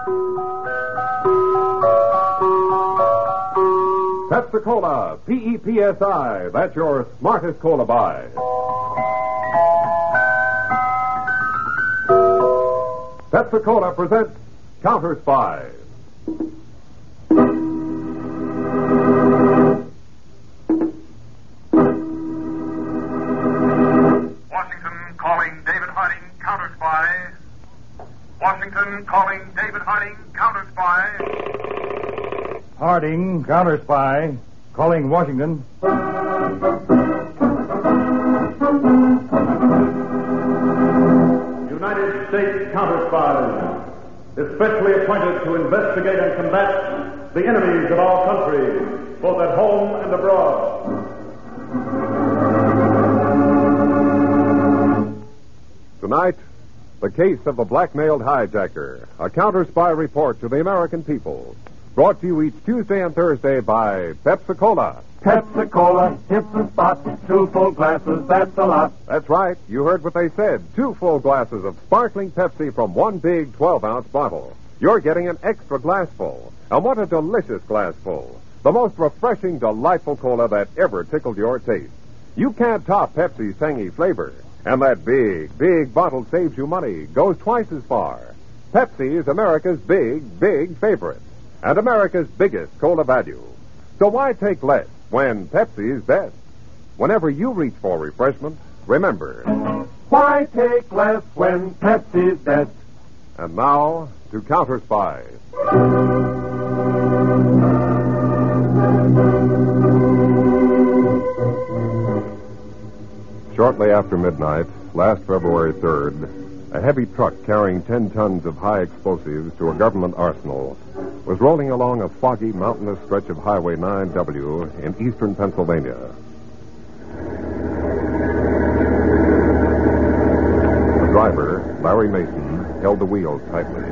Pepsi-Cola, P-E-P-S-I. That's your smartest cola buy. Pepsi-Cola presents Counter Spy. Washington calling David Harding, Counter Spy. Washington calling David Harding, Counter Spy. Harding, Counter Spy, calling Washington. United States Counter Spies, especially appointed to investigate and combat the enemies of our country, both at home and abroad. Tonight, the case of the blackmailed hijacker, a counter spy report to the American people. Brought to you each Tuesday and Thursday by Pepsi-Cola. Pepsi-Cola, hits and spots, 2 full glasses, that's a lot. That's right. You heard what they said. 2 full glasses of sparkling Pepsi from 1 big 12-ounce bottle. You're getting an extra glassful. And what a delicious glassful. The most refreshing, delightful cola that ever tickled your taste. You can't top Pepsi's tangy flavor. And that big, big bottle saves you money, goes twice as far. Pepsi is America's big, big favorite. And America's biggest cola value. So why take less when Pepsi's best? Whenever you reach for refreshment, remember, Why take less when Pepsi's best? And now, to Counter Spy. Shortly after midnight, last February 3rd, a heavy truck carrying 10 tons of high explosives to a government arsenal was rolling along a foggy, mountainous stretch of Highway 9W in eastern Pennsylvania. The driver, Larry Mason, held the wheels tightly.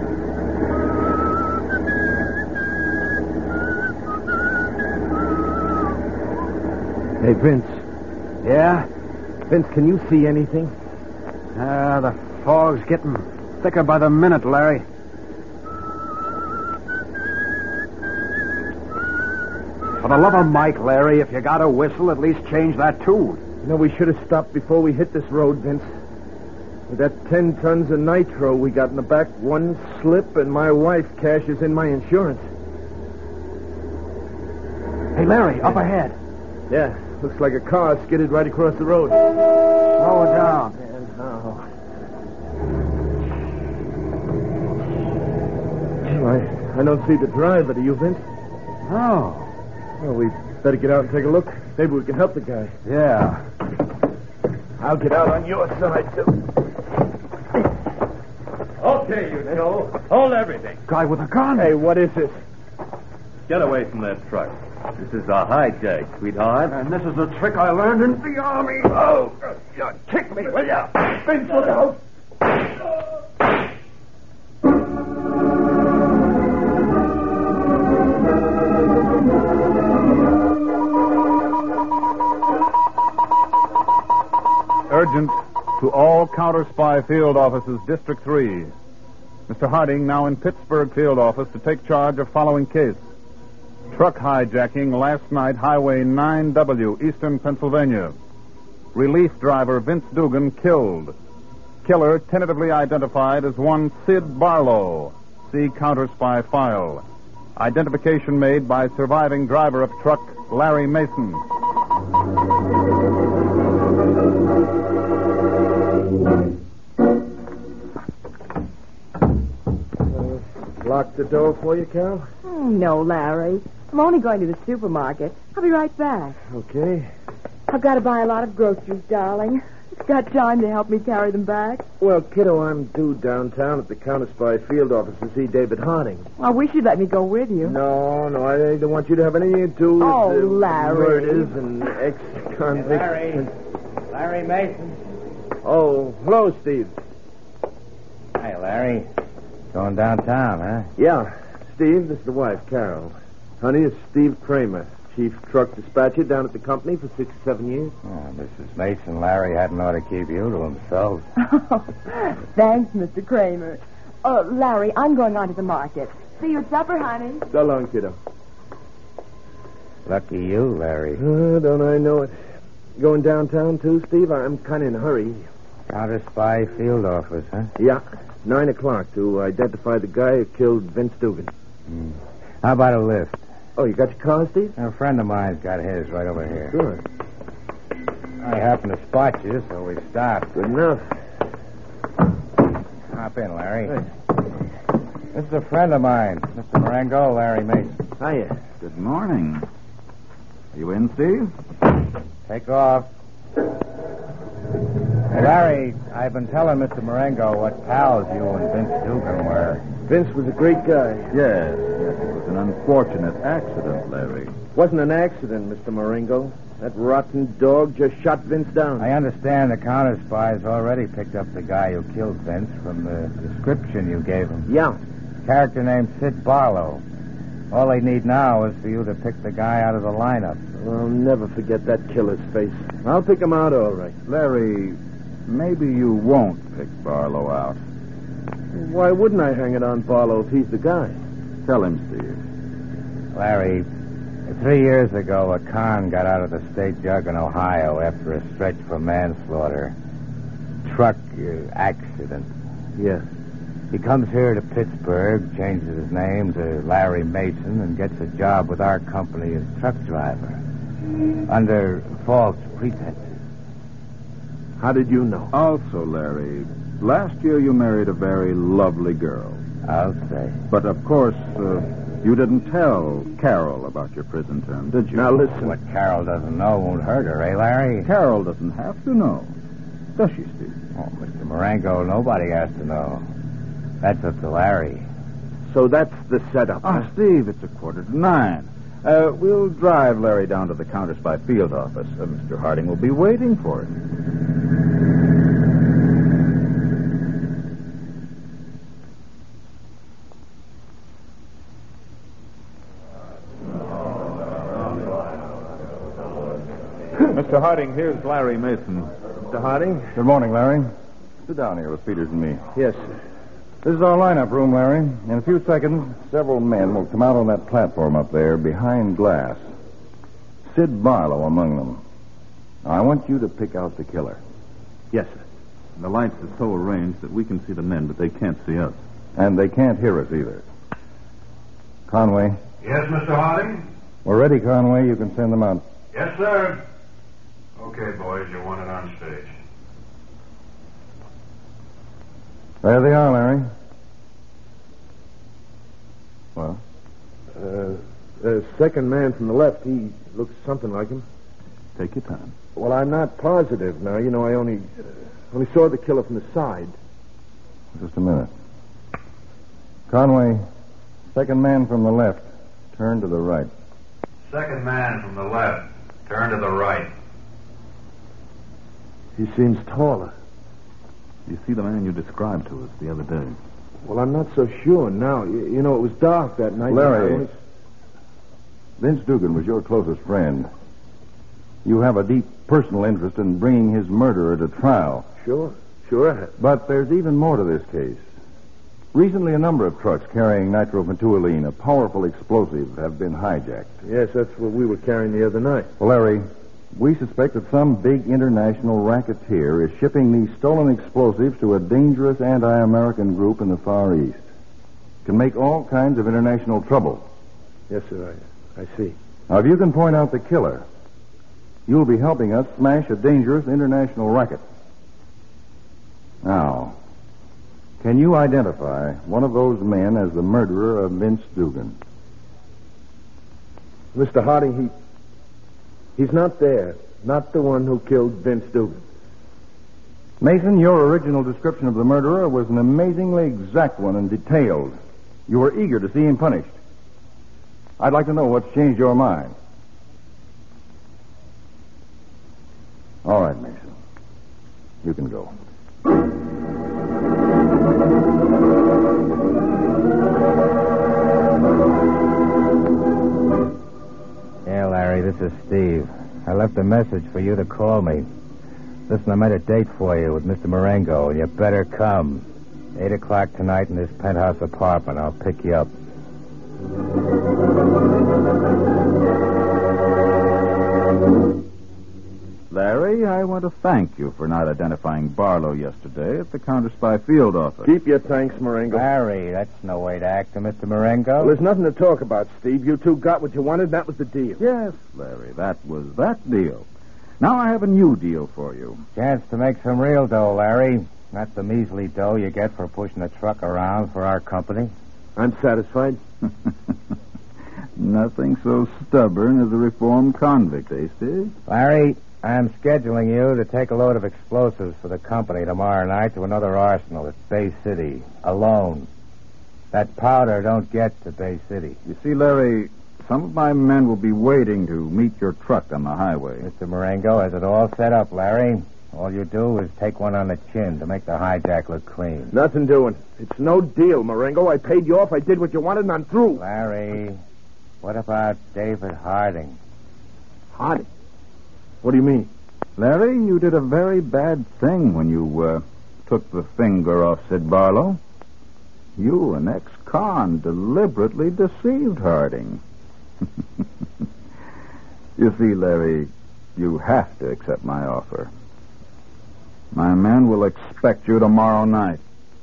Hey, Vince. Yeah? Vince, can you see anything? The fog's getting thicker by the minute, Larry. For the love of Mike, Larry, if you got a whistle, at least change that tune. You know, we should have stopped before we hit this road, Vince. With that 10 tons of nitro we got in the back, one slip and my wife cashes in my insurance. Hey, Larry, up ahead. Yeah, looks like a car skidded right across the road. Slow it down. I don't see the driver. Do you, Vince? Oh. Well, we better get out and take a look. Maybe we can help the guy. Yeah. I'll get out on your side, too. Okay, you two. Hold everything. Guy with a gun. Hey, what is this? Get away from that truck. This is a hijack, sweetheart. And this is the trick I learned in the Army. Oh, you kick me, will you? Vince, look out! Urgent to all Counter Spy field offices, District 3. Mr. Harding now in Pittsburgh field office to take charge of following case. Truck hijacking last night, Highway 9W, eastern Pennsylvania. Relief driver Vince Dugan killed. Killer tentatively identified as one Sid Barlow. See Counter Spy file. Identification made by surviving driver of truck Larry Mason. Lock the door for you, Carol? No, Larry. I'm only going to the supermarket. I'll be right back. Okay. I've got to buy a lot of groceries, darling. It's got time to help me carry them back. Well, kiddo, I'm due downtown at the Counter Spy field office to see David Harding. I wish you'd let me go with you. No, I don't want you to have anything to do with Larry. murders and ex-convicts. Larry Mason. Oh, hello, Steve. Hi, Larry. Going downtown, huh? Yeah, Steve, this is the wife, Carol. Honey, it's Steve Kramer, chief truck dispatcher down at the company for 6 or 7 years. Oh, Mrs. Mason, Larry hadn't ought to keep you to himself. Thanks, Mr. Kramer. Larry, I'm going on to the market. See you at supper, honey. So long, kiddo. Lucky you, Larry. Don't I know it. Going downtown, too, Steve? I'm kind of in a hurry. Counter Spy Field Office, huh? Yeah, 9 o'clock to identify the guy who killed Vince Dugan. How about a lift? Oh, you got your car, Steve? A friend of mine's got his right over here. Sure. I happened to spot you, so we stopped. Good enough. Hop in, Larry. Thanks. This is a friend of mine, Mr. Marengo, Larry Mason. Hiya. Good morning. Are you in, Steve? Take off. Hey, Larry, I've been telling Mr. Marengo what pals you and Vince Dugan were. Vince was a great guy. Yes. It was an unfortunate accident, Larry. Wasn't an accident, Mr. Marengo. That rotten dog just shot Vince down. I understand the counter spies already picked up the guy who killed Vince from the description you gave him. Yeah. Character named Sid Barlow. All they need now is for you to pick the guy out of the lineup. I'll never forget that killer's face. I'll pick him out all right. Larry, maybe you won't pick Barlow out. Why wouldn't I hang it on Barlow if he's the guy? Tell him, Steve. Larry, 3 years ago, a con got out of the state jug in Ohio after a stretch for manslaughter. Truck accident. Yeah. He comes here to Pittsburgh, changes his name to Larry Mason, and gets a job with our company as truck driver. Under false pretenses. How did you know? Also, Larry, last year you married a very lovely girl. I'll say. But, of course, you didn't tell Carol about your prison term, did you? Now, listen. What Carol doesn't know won't hurt her, eh, Larry? Carol doesn't have to know. Does she, Steve? Oh, Mr. Marengo, nobody has to know. That's up to Larry. So that's the setup. Ah, Steve, it's 8:45. We'll drive Larry down to the Counter Spy Field Office. Mr. Harding will be waiting for him. Mr. Harding, here's Larry Mason. Mr. Harding? Good morning, Larry. Sit down here with Peters and me. Yes, sir. This is our lineup room, Larry. In a few seconds, several men will come out on that platform up there behind glass. Sid Barlow among them. Now, I want you to pick out the killer. Yes, sir. The lights are so arranged that we can see the men, but they can't see us. And they can't hear us either. Conway. Yes, Mr. Harding? We're ready, Conway. You can send them out. Yes, sir. Okay, boys, you want it on stage. There they are, Larry. Well? The second man from the left, he looks something like him. Take your time. Well, I'm not positive now. You know, I only saw the killer from the side. Just a minute. Conway, second man from the left, turn to the right. Second man from the left. Turn to the right. He seems taller. You see the man you described to us the other day? Well, I'm not so sure now. You know, it was dark that night. Larry, Vince Dugan was your closest friend. You have a deep personal interest in bringing his murderer to trial. Sure I have. But there's even more to this case. Recently, a number of trucks carrying nitrobenzene, a powerful explosive, have been hijacked. Yes, that's what we were carrying the other night. Well, Larry, we suspect that some big international racketeer is shipping these stolen explosives to a dangerous anti-American group in the Far East. Can make all kinds of international trouble. Yes, sir, I see. Now, if you can point out the killer, you'll be helping us smash a dangerous international racket. Now, can you identify one of those men as the murderer of Vince Dugan? Mr. Harding, he's not there. Not the one who killed Vince Dugan. Mason, your original description of the murderer was an amazingly exact one and detailed. You were eager to see him punished. I'd like to know what's changed your mind. All right, Mason. You can go. Yeah, Larry, this is Steve. I left a message for you to call me. Listen, I made a date for you with Mr. Marengo, and you better come. 8 o'clock tonight in this penthouse apartment. I'll pick you up. Larry, I want to thank you for not identifying Barlow yesterday at the Counter Spy Field office. Keep your thanks, Marengo. Larry, that's no way to act, Mr. Marengo. Well, there's nothing to talk about, Steve. You two got what you wanted, and that was the deal. Yes, Larry, that was that deal. Now I have a new deal for you. Chance to make some real dough, Larry. Not the measly dough you get for pushing a truck around for our company. I'm satisfied. Nothing so stubborn as a reformed convict, eh, Steve? Larry, I'm scheduling you to take a load of explosives for the company tomorrow night to another arsenal at Bay City, alone. That powder don't get to Bay City. You see, Larry, some of my men will be waiting to meet your truck on the highway. Mr. Marengo has it all set up, Larry. All you do is take one on the chin to make the hijack look clean. Nothing doing. It's no deal, Marengo. I paid you off. I did what you wanted, and I'm through. Larry, what about David Harding? Harding? What do you mean? Larry, you did a very bad thing when you took the finger off Sid Barlow. You, an ex-con, deliberately deceived Harding. You see, Larry, you have to accept my offer. My men will expect you tomorrow night.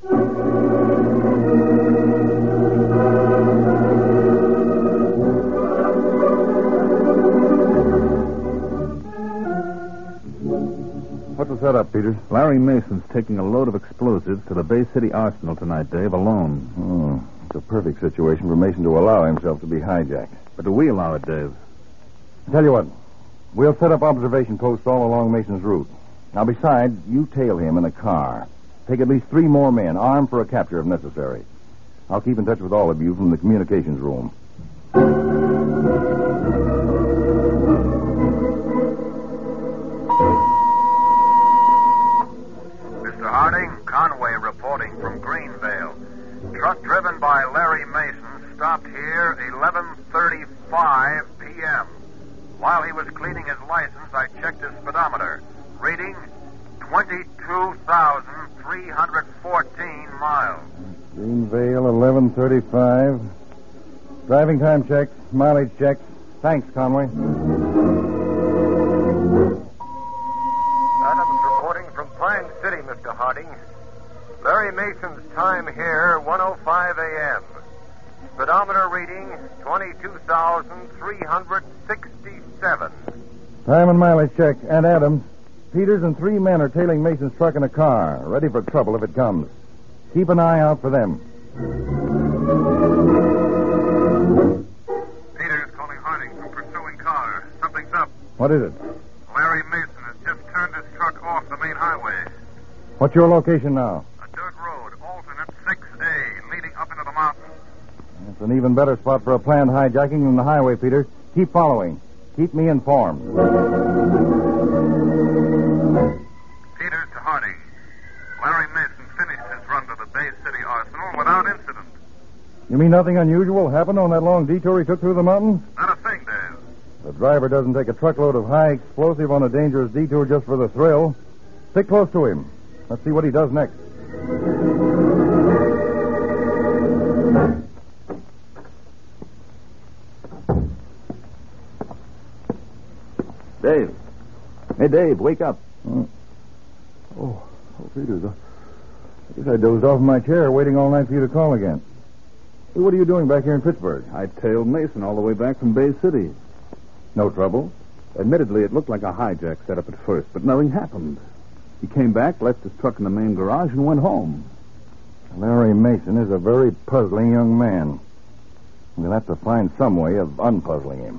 What's the setup, Peter? Larry Mason's taking a load of explosives to the Bay City Arsenal tonight, Dave, alone. Oh, it's a perfect situation for Mason to allow himself to be hijacked. But do we allow it, Dave? I'll tell you what, we'll set up observation posts all along Mason's route. Now, besides, you tail him in a car. Take at least 3 more men, armed for a capture if necessary. I'll keep in touch with all of you from the communications room. Mr. Harding, Conway reporting from Greenvale. Truck driven by Larry Mason stopped here 11:35 p.m. While he was cleaning his license, I checked his speedometer. Reading 22,314 miles. Greenvale, 11:35. Driving time checks, mileage checks. Thanks, Conway. Adams reporting from Pine City, Mr. Harding. Larry Mason's time here, 1:05 a.m. Speedometer reading 22,367. Time and mileage check. And Adams, Peters and 3 men are tailing Mason's truck in a car, ready for trouble if it comes. Keep an eye out for them. Peters calling Harding from pursuing car. Something's up. What is it? Larry Mason has just turned his truck off the main highway. What's your location now? A dirt road, alternate 6A, leading up into the mountains. It's an even better spot for a planned hijacking than the highway, Peter. Keep following. Keep me informed. Peters to Harding. Larry Mason finished his run to the Bay City Arsenal without incident. You mean nothing unusual happened on that long detour he took through the mountains? Not a thing, Dave. The driver doesn't take a truckload of high explosive on a dangerous detour just for the thrill. Stick close to him. Let's see what he does next. Dave. Hey, Dave, wake up. Oh, Peters. I guess I dozed off in my chair waiting all night for you to call again. Hey, what are you doing back here in Pittsburgh? I tailed Mason all the way back from Bay City. No trouble? Admittedly, it looked like a hijack setup at first, but nothing happened. He came back, left his truck in the main garage, and went home. Larry Mason is a very puzzling young man. We'll have to find some way of unpuzzling him.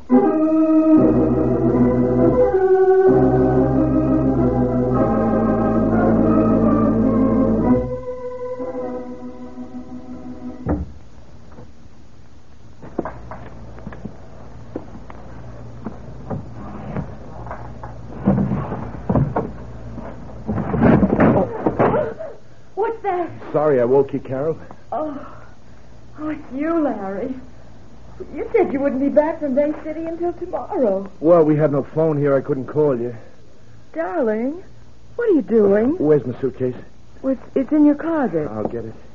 What's that? Sorry I woke you, Carol. Oh, it's you, Larry. You said you wouldn't be back from Bay City until tomorrow. Well, we had no phone here. I couldn't call you. Darling, what are you doing? Where's my suitcase? Well, it's in your closet. I'll get it.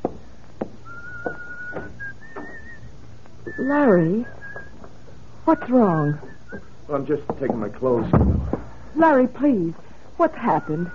Larry, what's wrong? Well, I'm just taking my clothes. Larry, please. What's happened?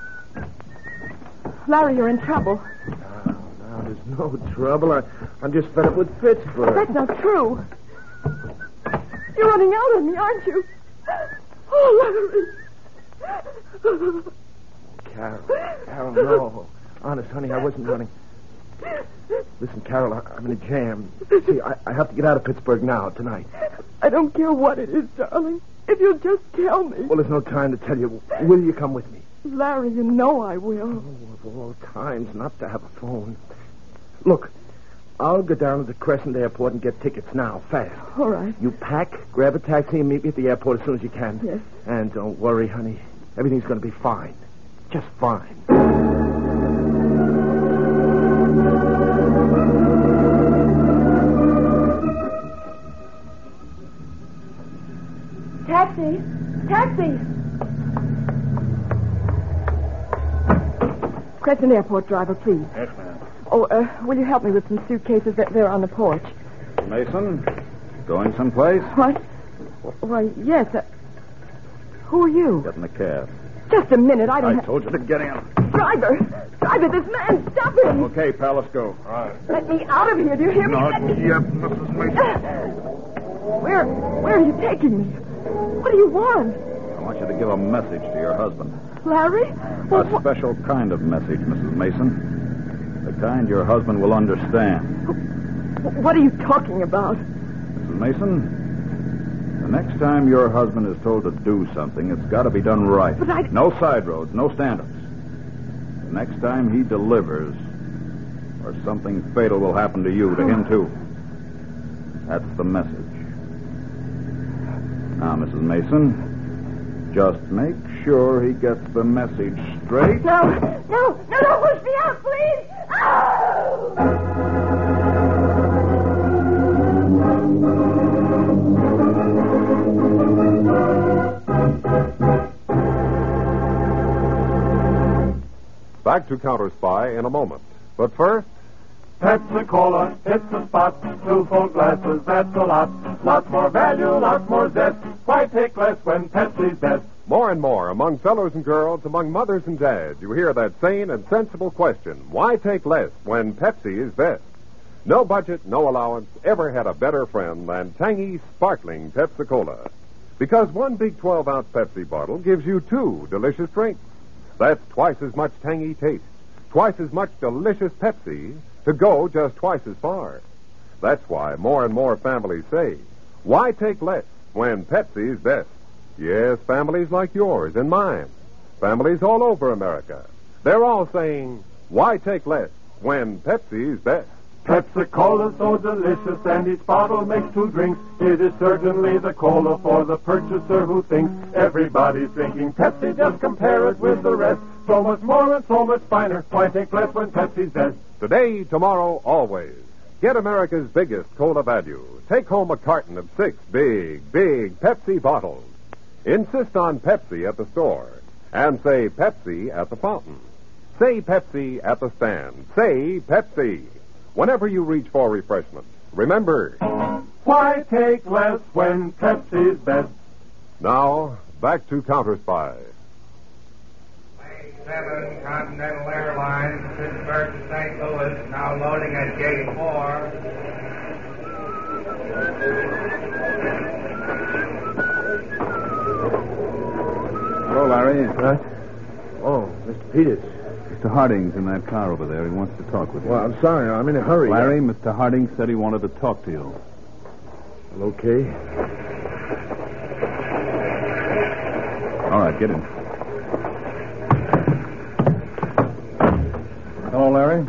Larry, you're in trouble. No, there's no trouble. I'm just fed up with Pittsburgh. That's not true. You're running out on me, aren't you? Oh, Larry. Carol, no. Honest, honey, I wasn't running. Listen, Carol, I'm in a jam. See, I have to get out of Pittsburgh now, tonight. I don't care what it is, darling. If you'll just tell me. Well, there's no time to tell you. Will you come with me? Larry, you know I will. Oh, of all times, not to have a phone. Look, I'll go down to the Crescent Airport and get tickets now, fast. All right. You pack, grab a taxi, and meet me at the airport as soon as you can. Yes. And don't worry, honey. Everything's going to be fine. Just fine. Taxi! Taxi! Crescent Airport driver, please. Yes, ma'am. Oh, will you help me with some suitcases? They're on the porch. Mason, going someplace? What? Why, yes. Who are you? Get in the cab. Just a minute. I don't I told you to get in. Driver! Driver, this man! Stop him! Okay, pal, let's go. All right. Let me out of here. Do you hear me? Not Let me... yet, Mrs. Mason. Where are you taking me? What do you want? I want you to give a message to your husband. Larry? A special kind of message, Mrs. Mason. The kind your husband will understand. What are you talking about? Mrs. Mason, the next time your husband is told to do something, it's got to be done right. But I... No side roads, no stand-ups. The next time he delivers, or something fatal will happen to you, to him too. That's the message. Now, Mrs. Mason, just make sure he gets the message straight. No, don't push me out, please! Oh! Back to Counter Spy in a moment. But first... Pepsi-Cola, it's the spot. 2 full glasses, that's a lot. Lots more value, lots more zest. Why take less when Pepsi's best? More and more, among fellows and girls, among mothers and dads, you hear that sane and sensible question, why take less when Pepsi is best? No budget, no allowance ever had a better friend than tangy, sparkling Pepsi-Cola. Because one big 12-ounce Pepsi bottle gives you 2 delicious drinks. That's twice as much tangy taste, twice as much delicious Pepsi, to go just twice as far. That's why more and more families say, why take less when Pepsi's best? Yes, families like yours and mine. Families all over America. They're all saying, why take less when Pepsi's best? Pepsi-Cola's so delicious, and each bottle makes 2 drinks. It is certainly the cola for the purchaser who thinks everybody's drinking Pepsi. Just compare it with the rest. So much more and so much finer. Why take less when Pepsi's best? Today, tomorrow, always. Get America's biggest cola value. Take home a carton of 6 big Pepsi bottles. Insist on Pepsi at the store. And say Pepsi at the fountain. Say Pepsi at the stand. Say Pepsi. Whenever you reach for refreshment, remember... Why take less when Pepsi's best? Now, back to Counter Spy. 7 Continental Airlines, Pittsburgh to St. Louis, now loading at Gate 4. Hello, Larry. Huh? Oh, Mr. Peters. Mr. Harding's in that car over there. He wants to talk with you. Well, I'm sorry. I'm in a hurry. Larry, Mr. Harding said he wanted to talk to you. Okay. All right, get in. Hello, Larry.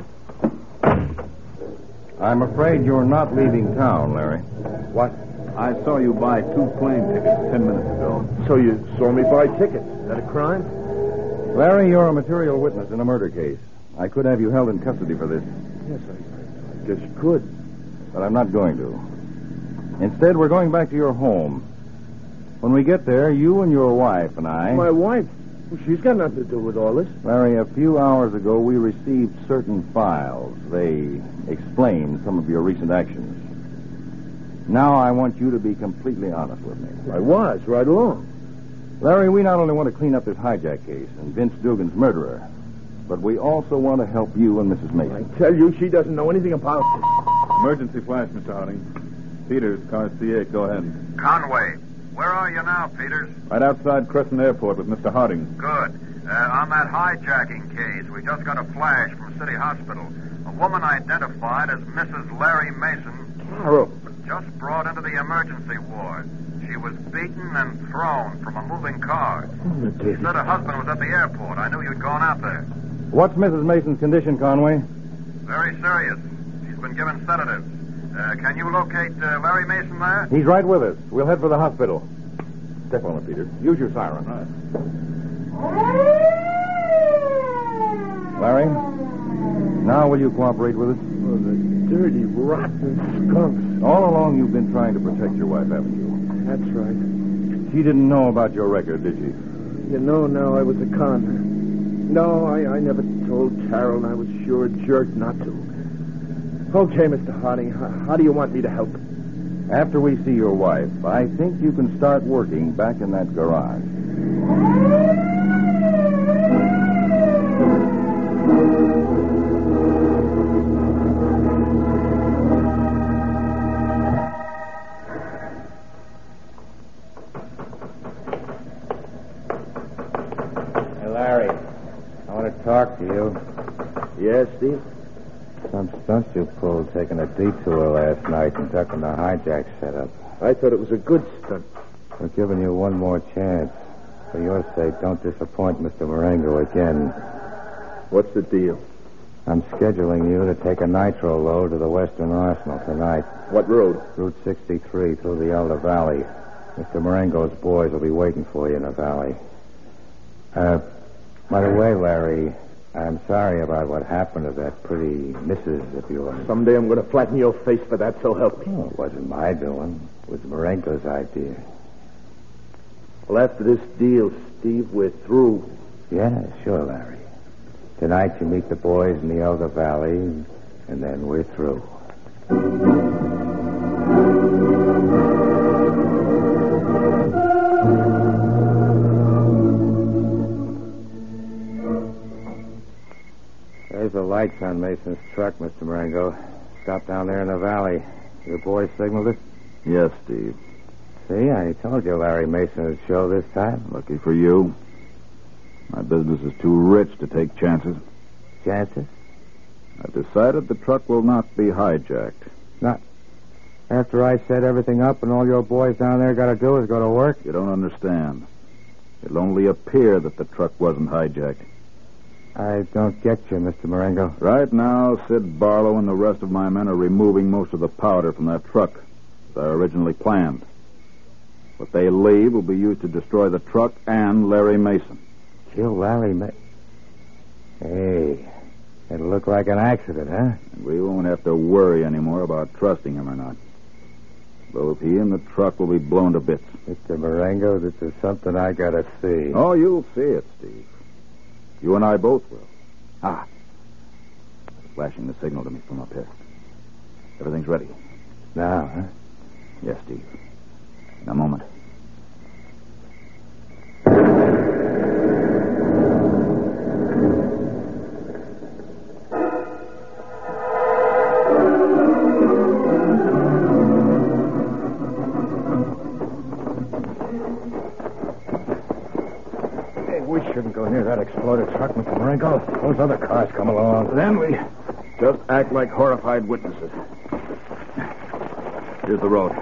I'm afraid you're not leaving town, Larry. What? I saw you buy 2 plane tickets 10 minutes ago. So you saw me buy tickets. Is that a crime? Larry, you're a material witness in a murder case. I could have you held in custody for this, Yes, I guess you could. but I'm not going to. Instead, we're going back to your home. When we get there, you and your wife and I... My wife? Well, she's got nothing to do with all this. Larry, a few hours ago, we received certain files. They explain some of your recent actions. Now I want you to be completely honest with me. I was, right along. Larry, we not only want to clean up this hijack case and Vince Dugan's murderer, but we also want to help you and Mrs. Mason. I tell you, she doesn't know anything about this. Emergency flash, Mr. Harding. Peters, car C8, go ahead. Conway, where are you now, Peters? Right outside Crescent Airport with Mr. Harding. Good. On that hijacking case, we just got a flash from City Hospital. A woman identified as Mrs. Larry Mason. Carol. Just brought into the emergency ward. She was beaten and thrown from a moving car. She said her husband was at the airport. I knew you'd gone out there. What's Mrs. Mason's condition, Conway? Very serious. She's been given sedatives. Can you locate Larry Mason there? He's right with us. We'll head for the hospital. Step on it, Peter. Use your siren. Larry, now will you cooperate with us? Oh, the dirty, rotten skunks. All along you've been trying to protect your wife, haven't you? That's right. She didn't know about your record, did she? You know now I was a conner. No, I never told Carol, and I was sure a jerk not to. Okay, Mr. Harding, how do you want me to help? After we see your wife, I think you can start working back in that garage. Hey, Larry, I want to talk to you. Yes, Steve? Some stunts you pulled taking a detour last night and ducking the hijack setup. I thought it was a good stunt. We're giving you one more chance. For your sake, don't disappoint Mr. Marengo again. What's the deal? I'm scheduling you to take a nitro load to the Western Arsenal tonight. What road? Route 63 through the Elder Valley. Mr. Marengo's boys will be waiting for you in the valley. By the way, Larry, I'm sorry about what happened to that pretty missus of yours. Someday I'm going to flatten your face for that, so help me. Oh, it wasn't my doing. It was Marengo's idea. Well, after this deal, Steve, we're through. Yeah, sure, Larry. Tonight you meet the boys in the Elder Valley, and then we're through. There's the lights on Mason's truck, Mr. Marengo. Stop down there in the valley. Your boys signaled it? Yes, Steve. See, I told you Larry Mason would show this time. Lucky for you. My business is too rich to take chances. Chances? I've decided the truck will not be hijacked. Not after I set everything up and all your boys down there got to do is go to work? You don't understand. It'll only appear that the truck wasn't hijacked. I don't get you, Mr. Marengo. Right now, Sid Barlow and the rest of my men are removing most of the powder from that truck, as I originally planned. What they leave will be used to destroy the truck and Larry Mason. Kill Larry Mason? Hey, it'll look like an accident, huh? And we won't have to worry anymore about trusting him or not. Both he and the truck will be blown to bits. Mr. Marengo, this is something I got to see. Oh, you'll see it, Steve. You and I both will. Ah. They're flashing the signal to me from up here. Everything's ready. Now, huh? Yes, Steve. In a moment. Hey, we shouldn't go near that exploded truck, Mr. Marengo. Those other cars come along. Then we just act like horrified witnesses. Here's the road.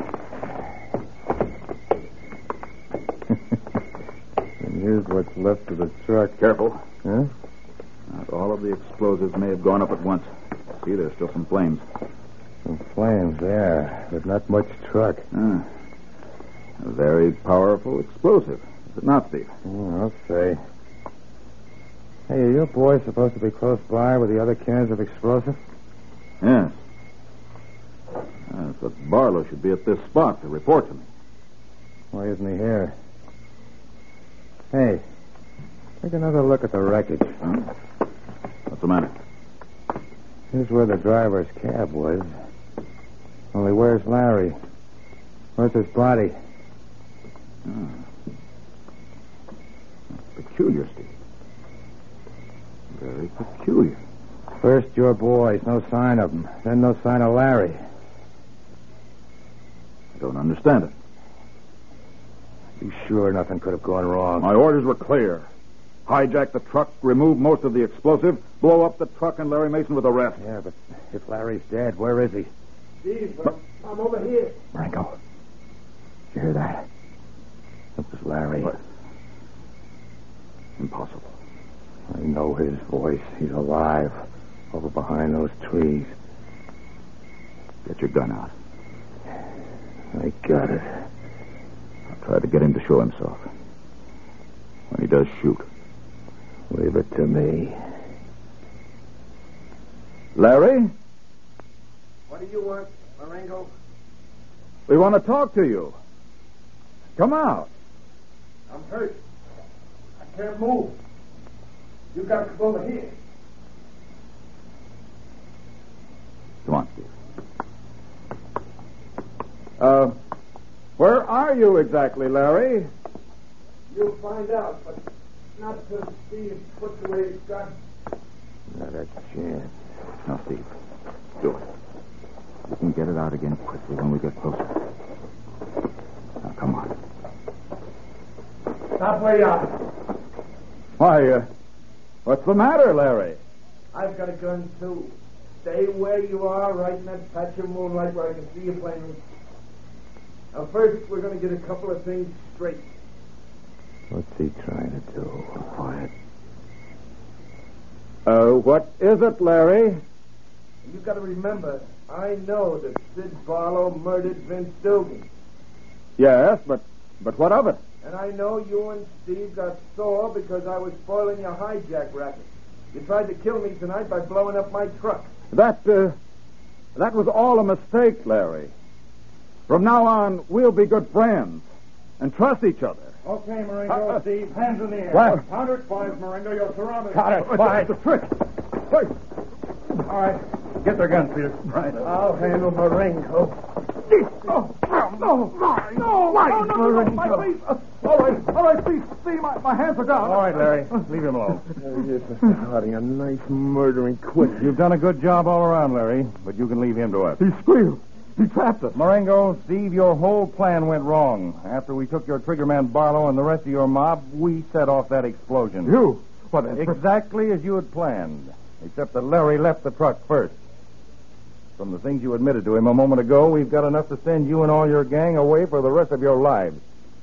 And here's what's left of the truck. Careful. Huh? Not all of the explosives may have gone up at once. See, there's still some flames. Some flames there, but not much truck. A very powerful explosive. Is it not, Steve? I'll say. Hey, are your boys supposed to be close by with the other cans of explosive? Yes. But Barlow should be at this spot to report to me. Why isn't he here? Hey, Take another look at the wreckage. What's the matter? Here's where the driver's cab was. Only where's Larry? Where's his body? Peculiar, Steve. Very peculiar. First your boys, no sign of him. Then no sign of Larry. I don't understand it. Be sure nothing could have gone wrong. My orders were clear. Hijack the truck, remove most of the explosive, blow up the truck, and Larry Mason with the rest. Yeah, but if Larry's dead, where is he? Steve, I'm over here. Marengo. Did you hear that? That was Larry. What? Impossible. I know his voice. He's alive. Over behind those trees. Get your gun out. I got it. I'll try to get him to show himself. When he does, shoot. Leave it to me. Larry? What do you want, Marengo? We want to talk to you. Come out. I'm hurt. I can't move. You got to come over here. Come on, Steve. Where are you exactly, Larry? You'll find out, but not till Steve puts away his gun. Not a chance. Now, Steve, do it. We can get it out again quickly when we get closer. Now, come on. Stop where you are. Why, what's the matter, Larry? I've got a gun, too. Stay where you are, right in that patch of moonlight where I can see you plainly. Now, first, we're going to get a couple of things straight. What's he trying to do? Quiet. What is it, Larry? You've got to remember, I know that Sid Barlow murdered Vince Dugan. Yes, but what of it? And I know you and Steve got sore because I was spoiling your hijack racket. You tried to kill me tonight by blowing up my truck. That was all a mistake, Larry. From now on, we'll be good friends and trust each other. Okay, Marengo, Steve, hands in the air. What? Count at 5, Marengo, you're surrounded. Count at 5. It's a trick. Wait. All right, get their guns, Peter. Right. I'll handle Marengo. No, my face. All right, see, my hands are down. All right, Larry, leave him alone. Yes, Mr. Harding, a nice murdering quit. You've done a good job all around, Larry, but you can leave him to us. He squealed. He trapped us. Marengo, Steve, your whole plan went wrong. After we took your triggerman Barlow and the rest of your mob, we set off that explosion. You? What? Exactly as you had planned, except that Larry left the truck first. From the things you admitted to him a moment ago, we've got enough to send you and all your gang away for the rest of your lives.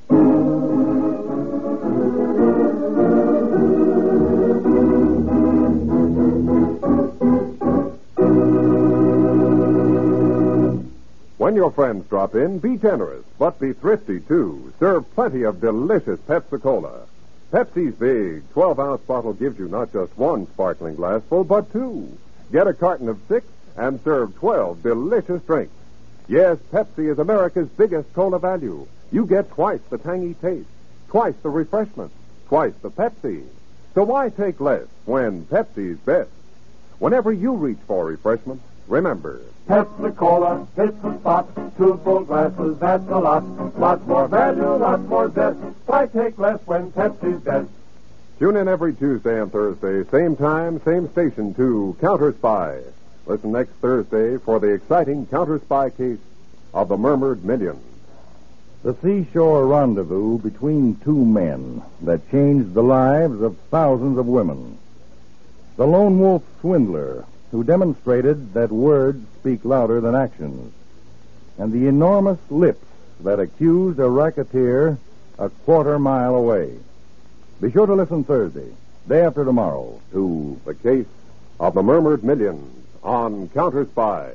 When your friends drop in, be generous, but be thrifty, too. Serve plenty of delicious Pepsi-Cola. Pepsi's big 12-ounce bottle gives you not just one sparkling glassful, but two. Get a carton of 6 and serve 12 delicious drinks. Yes, Pepsi is America's biggest cola value. You get twice the tangy taste, twice the refreshment, twice the Pepsi. So why take less when Pepsi's best? Whenever you reach for refreshment, remember, Pepsi-Cola, hits the spot. 2 full glasses, that's a lot. Lots more value, lots more zest. Why take less when Pepsi's best? tune in every Tuesday and Thursday, same time, same station, to Counter Spy. Listen next Thursday for the exciting Counter Spy case of the Murmured Millions. The seashore rendezvous between two men that changed the lives of thousands of women. The lone wolf swindler who demonstrated that words speak louder than actions. And the enormous lips that accused a racketeer a quarter-mile away. Be sure to listen Thursday, day after tomorrow, to The Case of the Murmured Millions on Counter Spy.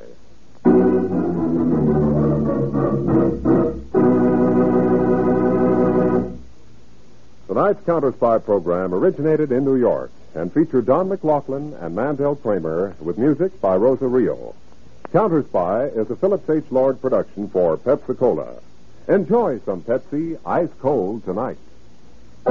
Tonight's Counter Spy program originated in New York and featured Don McLaughlin and Mandel Kramer with music by Rosa Rio. Counter Spy is a Phillips H. Lord production for Pepsi-Cola. Enjoy some Pepsi ice cold tonight.